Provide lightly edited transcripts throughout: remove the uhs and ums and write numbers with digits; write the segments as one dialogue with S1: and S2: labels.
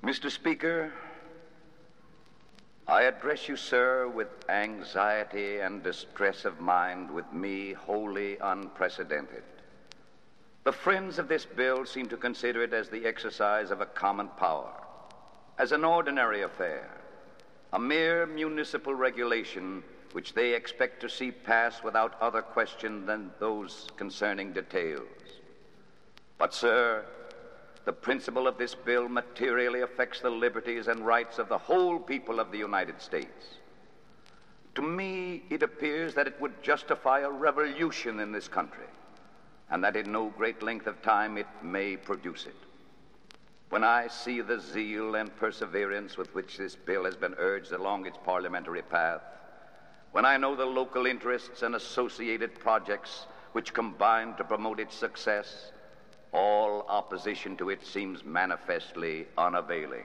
S1: Mr. Speaker, I address you, sir, with anxiety and distress of mind with me wholly unprecedented. The friends of this bill seem to consider it as the exercise of a common power, as an ordinary affair, a mere municipal regulation which they expect to see pass without other question than those concerning details. But, sir, the principle of this bill materially affects the liberties and rights of the whole people of the United States. To me, it appears that it would justify a revolution in this country, and that in no great length of time it may produce it. When I see the zeal and perseverance with which this bill has been urged along its parliamentary path, when I know the local interests and associated projects which combine to promote its success, all opposition to it seems manifestly unavailing.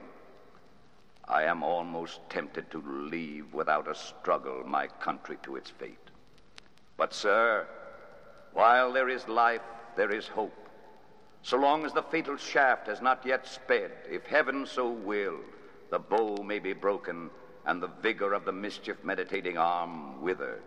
S1: I am almost tempted to leave without a struggle my country to its fate. But, sir, while there is life, there is hope. So long as the fatal shaft has not yet sped, if heaven so will, the bow may be broken and the vigor of the mischief-meditating arm withered.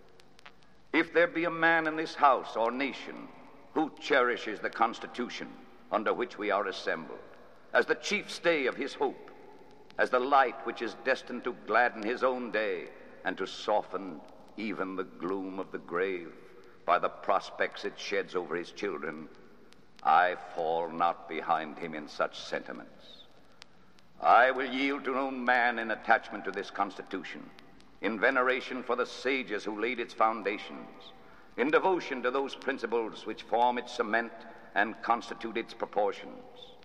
S1: If there be a man in this house or nation who cherishes the Constitution under which we are assembled, as the chief stay of his hope, as the light which is destined to gladden his own day and to soften even the gloom of the grave by the prospects it sheds over his children, I fall not behind him in such sentiments. I will yield to no man in attachment to this Constitution, in veneration for the sages who laid its foundations, in devotion to those principles which form its cement and constitute its proportions.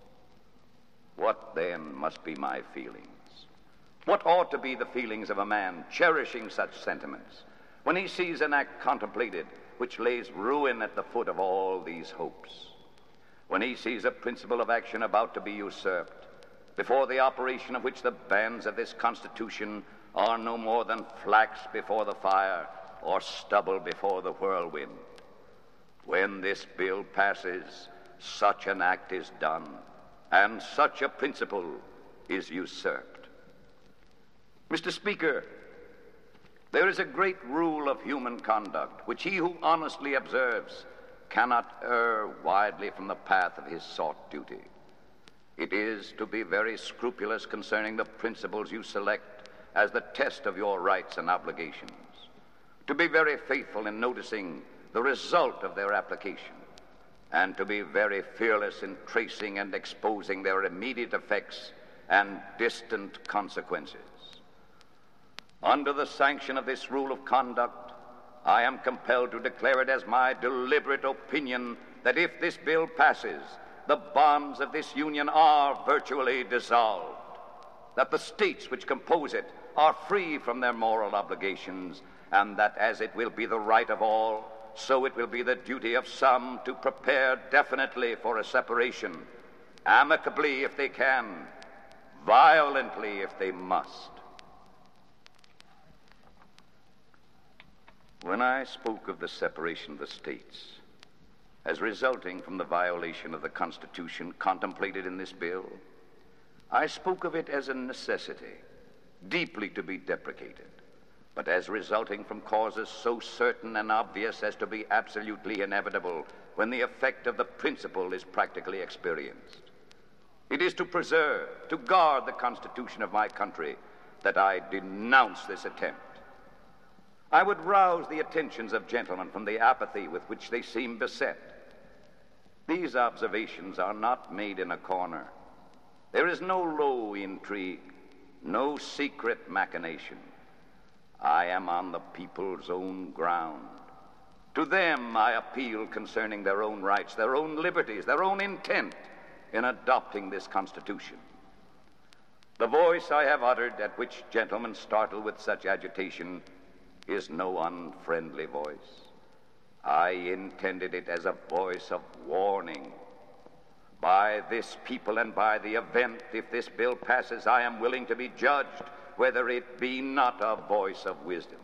S1: What then must be my feelings? What ought to be the feelings of a man cherishing such sentiments when he sees an act contemplated which lays ruin at the foot of all these hopes? When he sees a principle of action about to be usurped, before the operation of which the bands of this Constitution are no more than flax before the fire or stubble before the whirlwind. When this bill passes, such an act is done, and such a principle is usurped. Mr. Speaker, there is a great rule of human conduct which he who honestly observes cannot err widely from the path of his sought duty. It is to be very scrupulous concerning the principles you select as the test of your rights and obligations, to be very faithful in noticing the result of their application, and to be very fearless in tracing and exposing their immediate effects and distant consequences. Under the sanction of this rule of conduct, I am compelled to declare it as my deliberate opinion that if this bill passes, the bonds of this union are virtually dissolved, that the states which compose it are free from their moral obligations, and that as it will be the right of all, so it will be the duty of some to prepare definitely for a separation, amicably if they can, violently if they must. When I spoke of the separation of the states as resulting from the violation of the Constitution contemplated in this bill, I spoke of it as a necessity, deeply to be deprecated, but as resulting from causes so certain and obvious as to be absolutely inevitable when the effect of the principle is practically experienced. It is to preserve, to guard the Constitution of my country that I denounce this attempt. I would rouse the attentions of gentlemen from the apathy with which they seem beset. These observations are not made in a corner. There is no low intrigue, no secret machination. I am on the people's own ground. To them I appeal concerning their own rights, their own liberties, their own intent in adopting this Constitution. The voice I have uttered, at which gentlemen startle with such agitation, is no unfriendly voice. I intended it as a voice of warning. By this people and by the event, if this bill passes, I am willing to be judged whether it be not a voice of wisdom.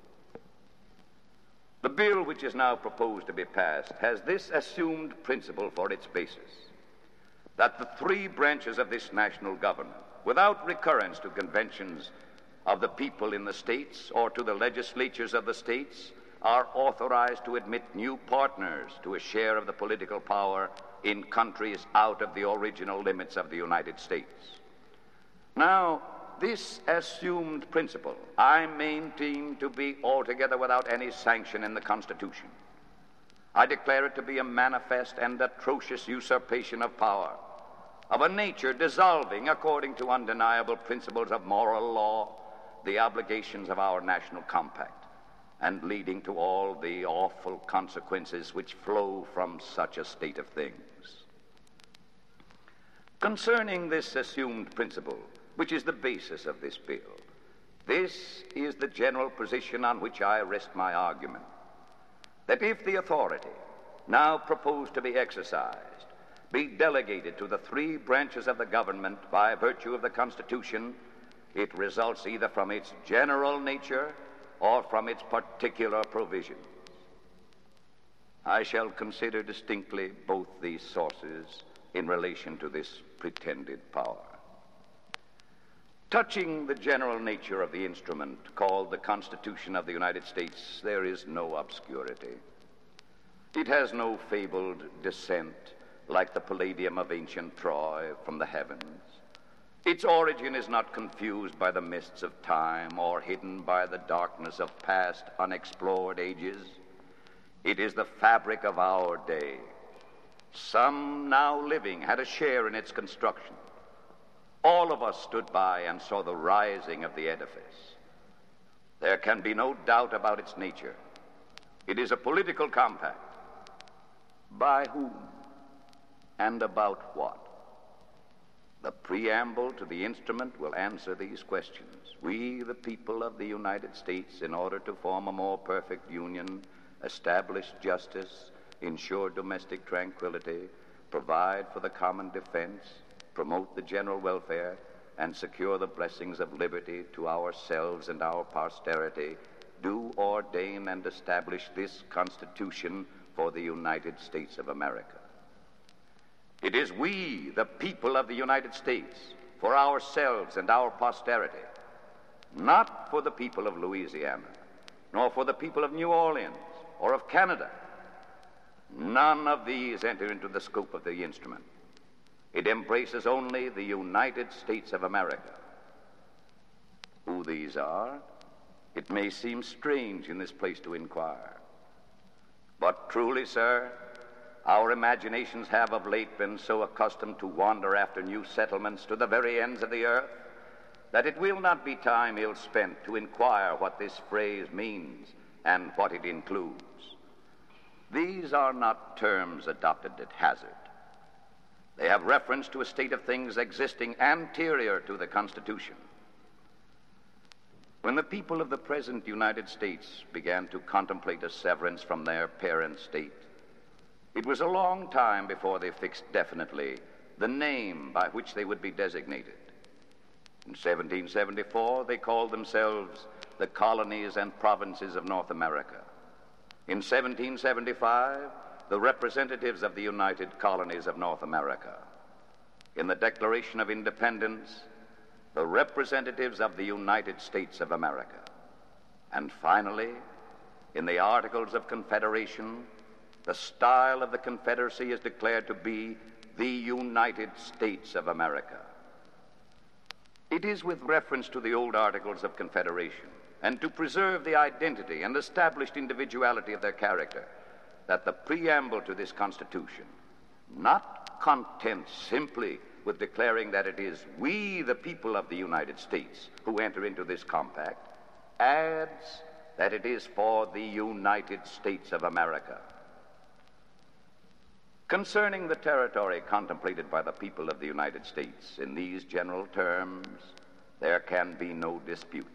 S1: The bill which is now proposed to be passed has this assumed principle for its basis. that the three branches of this national government, without recurrence to conventions of the people in the states or to the legislatures of the states, are authorized to admit new partners to a share of the political power in countries out of the original limits of the United States. Now, this assumed principle I maintain to be altogether without any sanction in the Constitution. I declare it to be a manifest and atrocious usurpation of power, of a nature dissolving, according to undeniable principles of moral law, the obligations of our national compact, and leading to all the awful consequences which flow from such a state of things. Concerning this assumed principle, which is the basis of this bill, this is the general position on which I rest my argument, that if the authority now proposed to be exercised be delegated to the three branches of the government by virtue of the Constitution, it results either from its general nature or from its particular provisions. I shall consider distinctly both these sources in relation to this pretended power. Touching the general nature of the instrument called the Constitution of the United States, there is no obscurity. It has no fabled descent like the Palladium of ancient Troy from the heavens. Its origin is not confused by the mists of time or hidden by the darkness of past unexplored ages. It is the fabric of our day. Some now living had a share in its construction. All of us stood by and saw the rising of the edifice. There can be no doubt about its nature. It is a political compact. By whom and about what? The preamble to the instrument will answer these questions. We, the people of the United States, in order to form a more perfect union, establish justice, ensure domestic tranquility, provide for the common defense, promote the general welfare, and secure the blessings of liberty to ourselves and our posterity, do ordain and establish this Constitution for the United States of America. It is we, the people of the United States, for ourselves and our posterity, not for the people of Louisiana, nor for the people of New Orleans or of Canada. None of these enter into the scope of the instrument. It embraces only the United States of America. Who these are, it may seem strange in this place to inquire. But truly, sir, our imaginations have of late been so accustomed to wander after new settlements to the very ends of the earth that it will not be time ill spent to inquire what this phrase means and what it includes. These are not terms adopted at hazard. They have reference to a state of things existing anterior to the Constitution. When the people of the present United States began to contemplate a severance from their parent state, it was a long time before they fixed definitely the name by which they would be designated. In 1774, they called themselves the Colonies and Provinces of North America. In 1775, the representatives of the United Colonies of North America. In the Declaration of Independence, the representatives of the United States of America. And finally, in the Articles of Confederation, the style of the Confederacy is declared to be the United States of America. It is with reference to the old Articles of Confederation and to preserve the identity and established individuality of their character that the preamble to this Constitution, not content simply with declaring that it is we, the people of the United States, who enter into this compact, adds that it is for the United States of America. Concerning the territory contemplated by the people of the United States, in these general terms, there can be no dispute.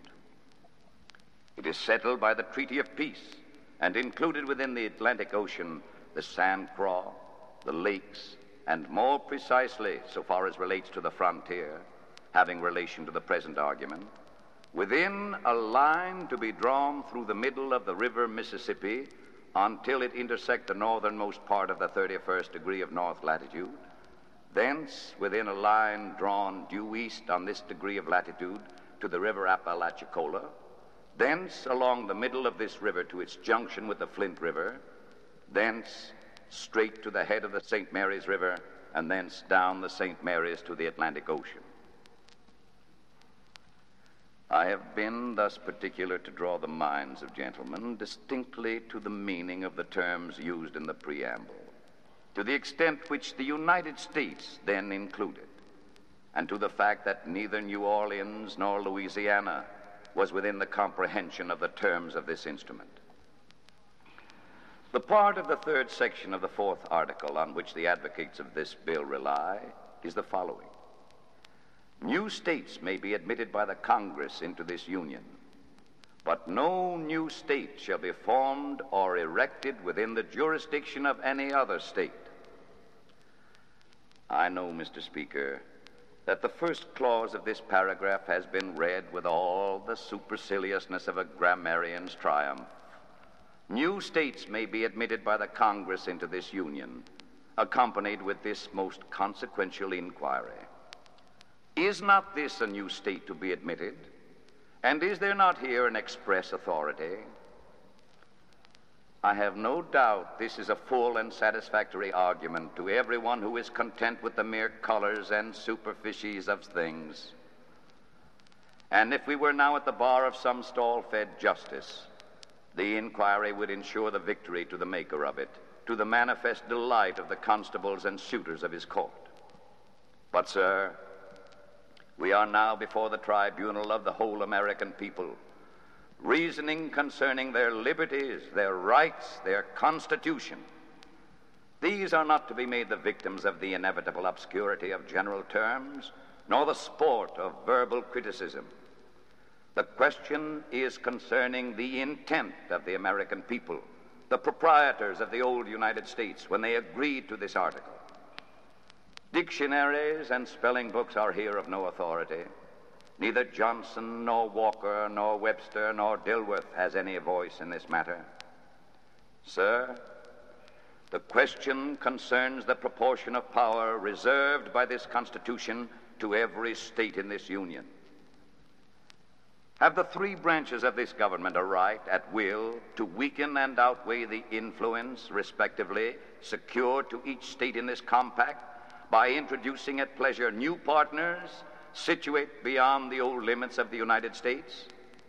S1: It is settled by the Treaty of Peace and included within the Atlantic Ocean the Sand Croix, the lakes, and more precisely, so far as relates to the frontier, having relation to the present argument, within a line to be drawn through the middle of the river Mississippi until it intersect the northernmost part of the 31st degree of north latitude, thence within a line drawn due east on this degree of latitude to the river Apalachicola, thence along the middle of this river to its junction with the Flint River, thence straight to the head of the St. Mary's River, and thence down the St. Mary's to the Atlantic Ocean. I have been thus particular to draw the minds of gentlemen distinctly to the meaning of the terms used in the preamble, to the extent which the United States then included, and to the fact that neither New Orleans nor Louisiana was within the comprehension of the terms of this instrument. The part of the third section of the fourth article on which the advocates of this bill rely is the following. New states may be admitted by the Congress into this union, but no new state shall be formed or erected within the jurisdiction of any other state. I know, Mr. Speaker, that the first clause of this paragraph has been read with all the superciliousness of a grammarian's triumph. New states may be admitted by the Congress into this union, accompanied with this most consequential inquiry. Is not this a new state to be admitted? And is there not here an express authority? I have no doubt this is a full and satisfactory argument to everyone who is content with the mere colors and superficies of things. And if we were now at the bar of some stall-fed justice, the inquiry would ensure the victory to the maker of it, to the manifest delight of the constables and suitors of his court. But, sir, we are now before the tribunal of the whole American people, reasoning concerning their liberties, their rights, their constitution. These are not to be made the victims of the inevitable obscurity of general terms, nor the sport of verbal criticism. The question is concerning the intent of the American people, the proprietors of the old United States, when they agreed to this article. Dictionaries and spelling books are here of no authority. Neither Johnson, nor Walker, nor Webster, nor Dilworth has any voice in this matter. Sir, the question concerns the proportion of power reserved by this Constitution to every state in this Union. Have the three branches of this government a right, at will, to weaken and outweigh the influence, respectively, secured to each state in this compact by introducing at pleasure new partners situate beyond the old limits of the United States?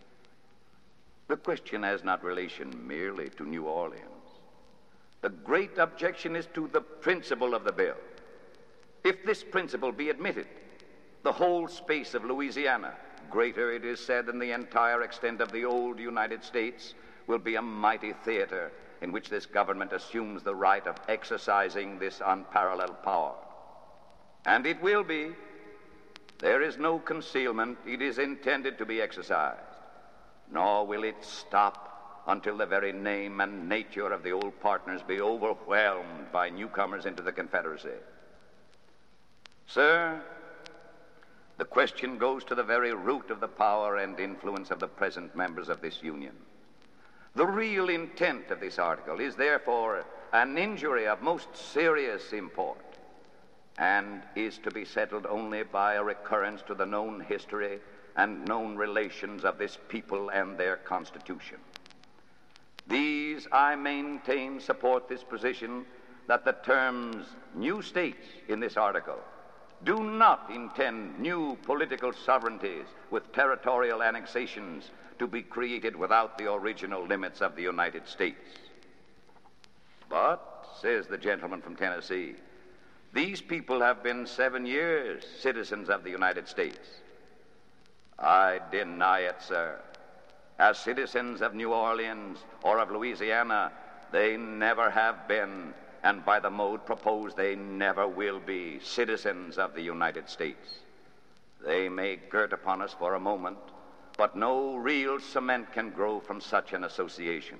S1: The question has not relation merely to New Orleans. The great objection is to the principle of the bill. If this principle be admitted, the whole space of Louisiana, greater, it is said, than the entire extent of the old United States, will be a mighty theater in which this government assumes the right of exercising this unparalleled power. And it will be. There is no concealment. It is intended to be exercised. Nor will it stop until the very name and nature of the old partners be overwhelmed by newcomers into the Confederacy. Sir, the question goes to the very root of the power and influence of the present members of this Union. The real intent of this article is therefore an injury of most serious import, and is to be settled only by a recurrence to the known history and known relations of this people and their Constitution. These, I maintain, support this position that the terms new states in this article do not intend new political sovereignties with territorial annexations to be created without the original limits of the United States. But, says the gentleman from Tennessee, these people have been 7 years citizens of the United States. I deny it, sir. As citizens of New Orleans or of Louisiana, they never have been, and by the mode proposed, they never will be citizens of the United States. They may girt upon us for a moment, but no real cement can grow from such an association.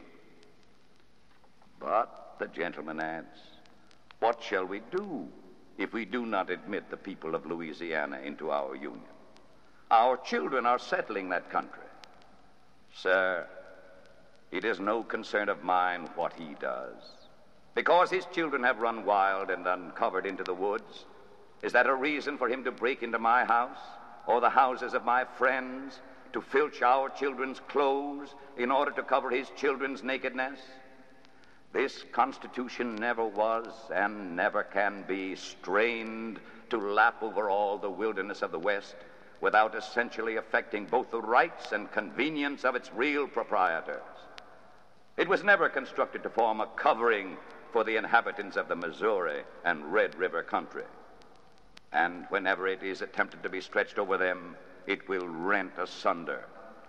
S1: But, the gentleman adds, what shall we do if we do not admit the people of Louisiana into our union? Our children are settling that country. Sir, it is no concern of mine what he does. Because his children have run wild and uncovered into the woods, Is that a reason for him to break into my house or the houses of my friends, to filch our children's clothes in order to cover his children's nakedness? This Constitution never was and never can be strained to lap over all the wilderness of the West without essentially affecting both the rights and convenience of its real proprietors. It was never constructed to form a covering for the inhabitants of the Missouri and Red River country. And whenever it is attempted to be stretched over them, it will rent asunder.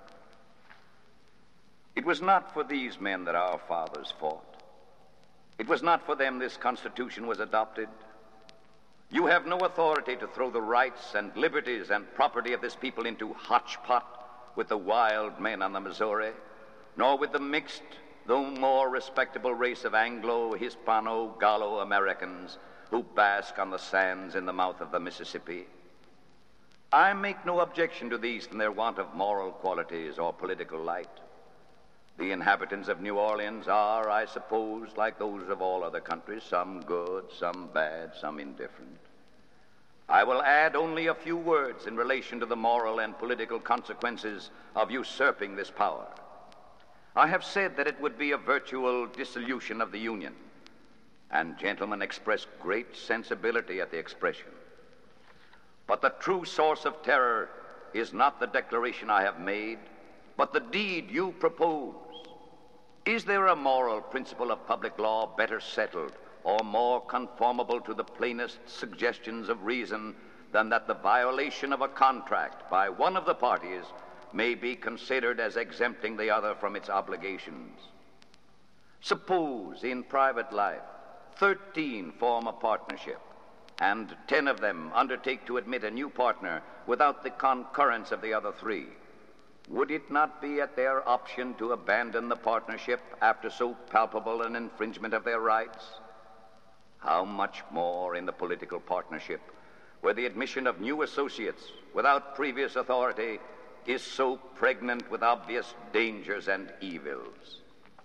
S1: It was not for these men that our fathers fought. It was not for them this Constitution was adopted. You have no authority to throw the rights and liberties and property of this people into hotchpot with the wild men on the Missouri, nor with the mixed, though more respectable race of Anglo, Hispano, Gallo Americans who bask on the sands in the mouth of the Mississippi. I make no objection to these from their want of moral qualities or political light. The inhabitants of New Orleans are, I suppose, like those of all other countries, some good, some bad, some indifferent. I will add only a few words in relation to the moral and political consequences of usurping this power. I have said that it would be a virtual dissolution of the Union, and gentlemen expressed great sensibility at the expression. But the true source of terror is not the declaration I have made, but the deed you propose. Is there a moral principle of public law better settled or more conformable to the plainest suggestions of reason than that the violation of a contract by one of the parties may be considered as exempting the other from its obligations? Suppose in private life 13 form a partnership, and 10 of them undertake to admit a new partner without the concurrence of the other 3. Would it not be at their option to abandon the partnership after so palpable an infringement of their rights? How much more in the political partnership, where the admission of new associates without previous authority is so pregnant with obvious dangers and evils.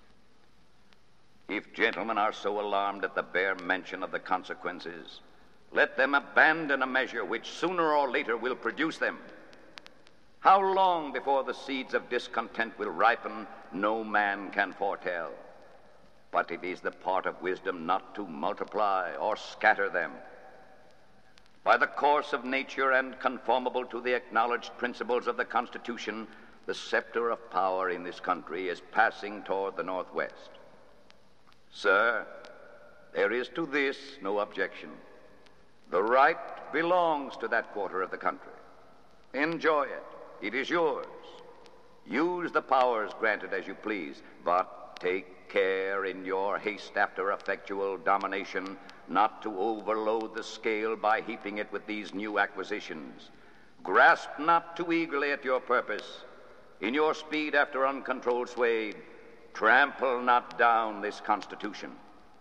S1: If gentlemen are so alarmed at the bare mention of the consequences, let them abandon a measure which sooner or later will produce them. How long before the seeds of discontent will ripen, no man can foretell. But it is the part of wisdom not to multiply or scatter them. By the course of nature and conformable to the acknowledged principles of the Constitution, the scepter of power in this country is passing toward the Northwest. Sir, there is to this no objection. The right belongs to that quarter of the country. Enjoy it. It is yours. Use the powers granted as you please, but take care in your haste after effectual domination not to overload the scale by heaping it with these new acquisitions. Grasp not too eagerly at your purpose. In your speed after uncontrolled sway, trample not down this Constitution.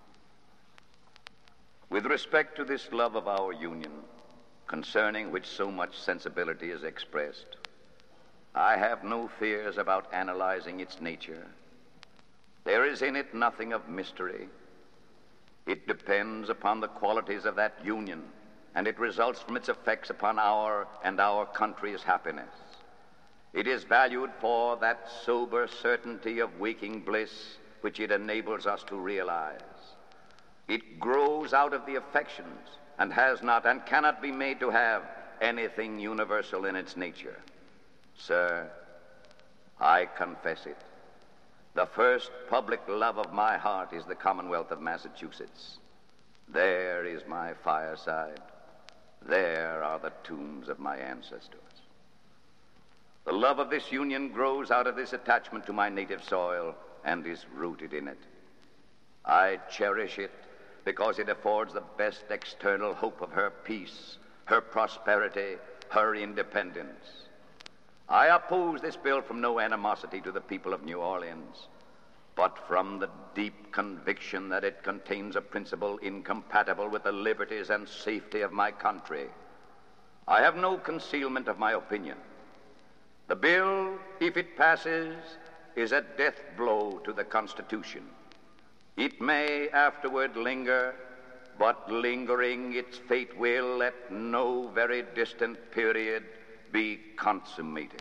S1: With respect to this love of our Union, concerning which so much sensibility is expressed, I have no fears about analyzing its nature. There is in it nothing of mystery. It depends upon the qualities of that union, and it results from its effects upon our and our country's happiness. It is valued for that sober certainty of waking bliss which it enables us to realize. It grows out of the affections and has not and cannot be made to have anything universal in its nature. Sir, I confess it. The first public love of my heart is the Commonwealth of Massachusetts. There is my fireside. There are the tombs of my ancestors. The love of this union grows out of this attachment to my native soil and is rooted in it. I cherish it because it affords the best external hope of her peace, her prosperity, her independence. I oppose this bill from no animosity to the people of New Orleans, but from the deep conviction that it contains a principle incompatible with the liberties and safety of my country. I have no concealment of my opinion. The bill, if it passes, is a death blow to the Constitution. It may afterward linger, but lingering, its fate will at no very distant period be consummated.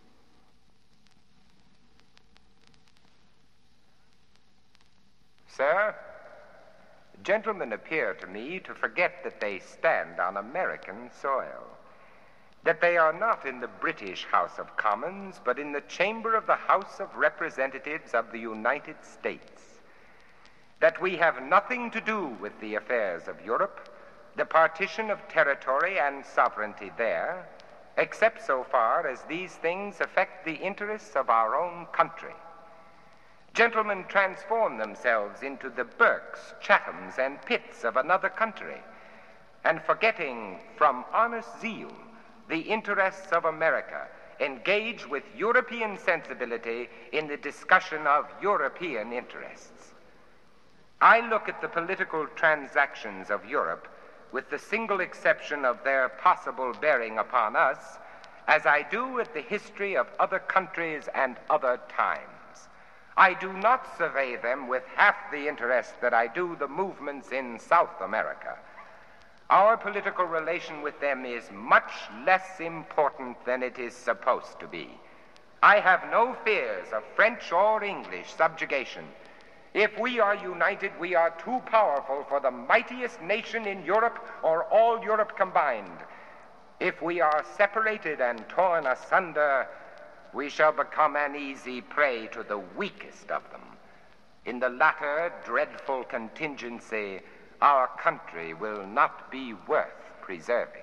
S2: Sir, gentlemen appear to me to forget that they stand on American soil, that they are not in the British House of Commons, but in the chamber of the House of Representatives of the United States, that we have nothing to do with the affairs of Europe, the partition of territory and sovereignty there, except so far as these things affect the interests of our own country. Gentlemen transform themselves into the Burkes, Chathams, and Pitts of another country, and forgetting from honest zeal the interests of America, engage with European sensibility in the discussion of European interests. I look at the political transactions of Europe, with the single exception of their possible bearing upon us, as I do at the history of other countries and other times. I do not survey them with half the interest that I do the movements in South America. Our political relation with them is much less important than it is supposed to be. I have no fears of French or English subjugation. If we are united, we are too powerful for the mightiest nation in Europe or all Europe combined. If we are separated and torn asunder, we shall become an easy prey to the weakest of them. In the latter dreadful contingency, our country will not be worth preserving.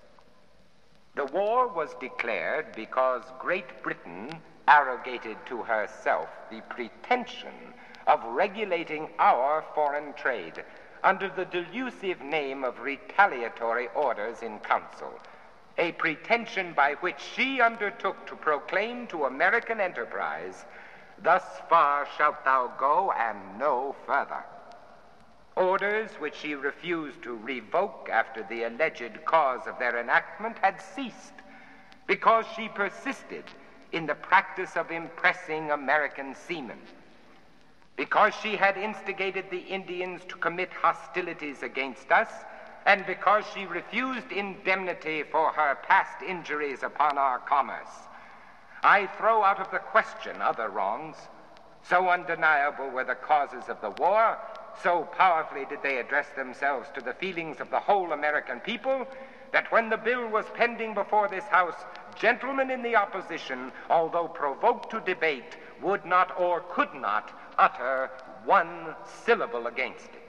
S2: The war was declared because Great Britain arrogated to herself the pretension of regulating our foreign trade under the delusive name of retaliatory orders in council, a pretension by which she undertook to proclaim to American enterprise, "Thus far shalt thou go and no further." Orders which she refused to revoke after the alleged cause of their enactment had ceased, because she persisted in the practice of impressing American seamen, because she had instigated the Indians to commit hostilities against us, and because she refused indemnity for her past injuries upon our commerce. I throw out of the question other wrongs. So undeniable were the causes of the war, so powerfully did they address themselves to the feelings of the whole American people, that when the bill was pending before this House, gentlemen in the opposition, although provoked to debate, would not or could not utter one syllable against it.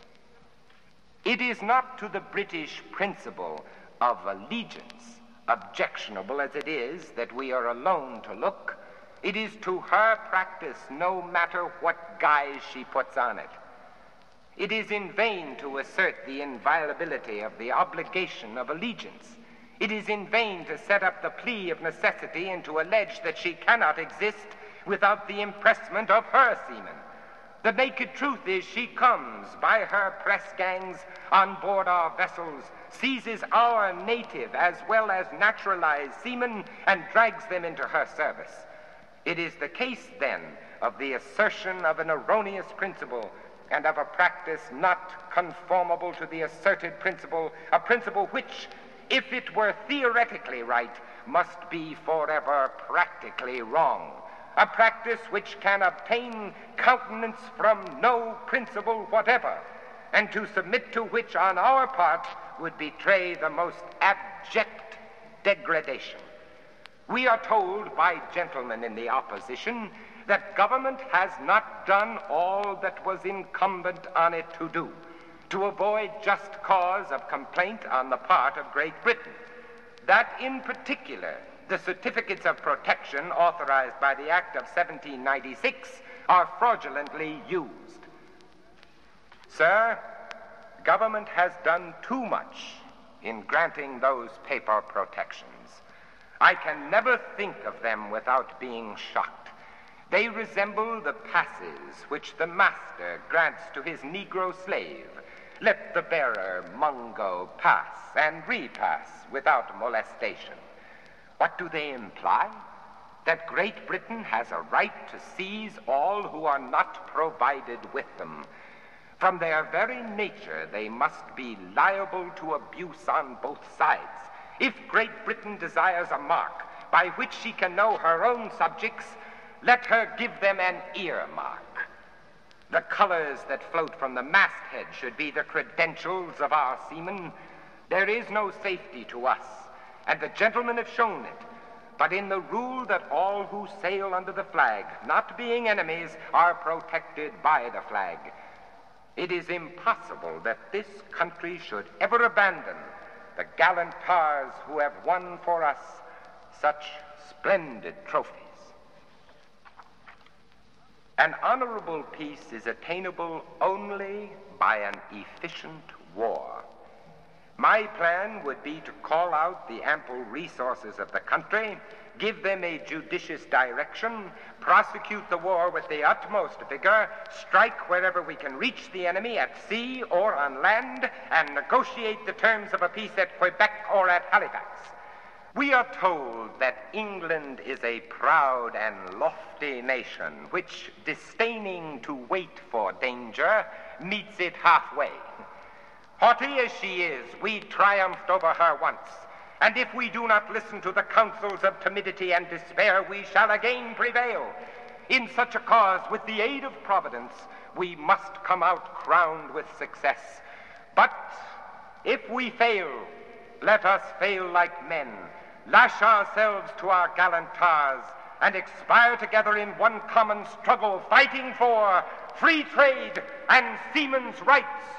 S2: It is not to the British principle of allegiance, objectionable as it is, that we are alone to look. It is to her practice, no matter what guise she puts on it. It is in vain to assert the inviolability of the obligation of allegiance. It is in vain to set up the plea of necessity and to allege that she cannot exist without the impressment of her seamen. The naked truth is she comes by her press gangs on board our vessels, seizes our native as well as naturalized seamen, and drags them into her service. It is the case, then, of the assertion of an erroneous principle and of a practice not conformable to the asserted principle, a principle which, if it were theoretically right, must be forever practically wrong. A practice which can obtain countenance from no principle whatever, and to submit to which on our part would betray the most abject degradation. We are told by gentlemen in the opposition that government has not done all that was incumbent on it to do, to avoid just cause of complaint on the part of Great Britain. That in particular, the certificates of protection authorized by the Act of 1796 are fraudulently used. Sir, government has done too much in granting those paper protections. I can never think of them without being shocked. They resemble the passes which the master grants to his Negro slave. Let the bearer, Mungo, pass and repass without molestation. What do they imply? That Great Britain has a right to seize all who are not provided with them. From their very nature, they must be liable to abuse on both sides. If Great Britain desires a mark by which she can know her own subjects, let her give them an earmark. The colors that float from the masthead should be the credentials of our seamen. There is no safety to us, and the gentlemen have shown it, but in the rule that all who sail under the flag, not being enemies, are protected by the flag. It is impossible that this country should ever abandon the gallant tars who have won for us such splendid trophies. An honorable peace is attainable only by an efficient war. My plan would be to call out the ample resources of the country, give them a judicious direction, prosecute the war with the utmost vigor, strike wherever we can reach the enemy at sea or on land, and negotiate the terms of a peace at Quebec or at Halifax. We are told that England is a proud and lofty nation, which, disdaining to wait for danger, meets it halfway. Haughty as she is, we triumphed over her once, and if we do not listen to the counsels of timidity and despair, we shall again prevail. In such a cause, with the aid of Providence, we must come out crowned with success. But if we fail, let us fail like men, lash ourselves to our gallant tars, and expire together in one common struggle, fighting for free trade and seamen's rights.